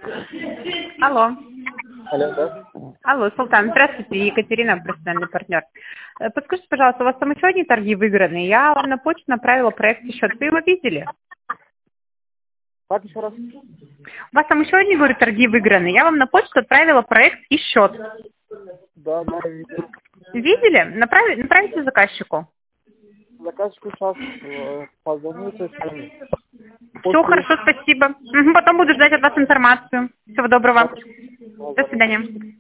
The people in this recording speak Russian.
Алло. Алло, да? Алло, Султан, здравствуйте, Екатерина, профессиональный партнер. Подскажите, пожалуйста, у вас там еще одни торги выиграны? Я вам на почту направила проект и счет. Вы его видели? Как еще раз? У вас там еще одни, говорю, торги выиграны. Я вам на почту отправила проект и счет. Да, видел. Видели? Направите заказчику. Заказчику сейчас позвоните с вами. Все хорошо, спасибо. Потом буду ждать от вас информацию. Всего доброго. До свидания.